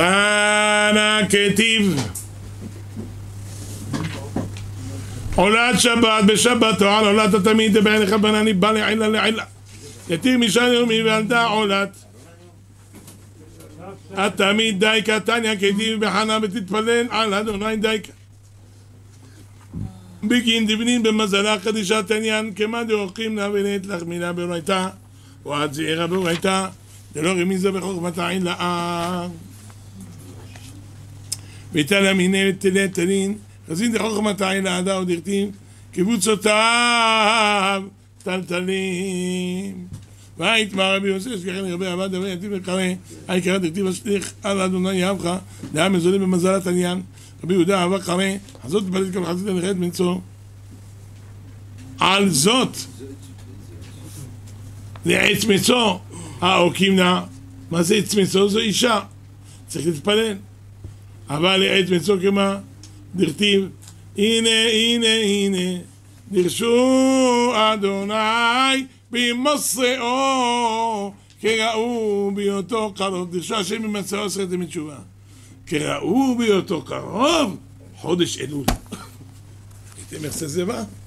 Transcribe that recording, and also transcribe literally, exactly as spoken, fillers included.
תנא כתיב עולת שבת בשבת או על עולת התמיד בעינך בנני בא לעילה לעילה יתיר משנה יומי ועלתה עולת התמיד דייקה תניא כתיב בחנה ותתפלל על אדוני דייקה בגין דבנין במזלה קדישת עניין כמה דאוכים לה ונית לך מילה ברייתה ועד זעירה ברייתה דלא רמיזה בחוכמתה עילאה ותלה מיני ותלה תלין חזין דחוכמתה עילאה דאו דכתיב קבוצותיו טלטלים ויתמר רבי יוסף שכן רבי עבד דבי יתיב וקרא העיקרא דכתיב השליך על אדוני יהבך דעה מזולה במזלת עניין רבי יהודה אהבה קרא הזאת תפלט כל חצית הנחת מנצור על זאת לעץ מצו העוקים לה מה זה עץ מצו? זו אישה צריך להתפלל אבל לעץ מצו כמה דכתיב הנה הנה הנה דרשו אדוני במסעו כראו בהיותו קרוב דרשו השם במסעו עשרתם מתשובה כראו בהיותו קרוב חודש אלול הייתם איך זה בא?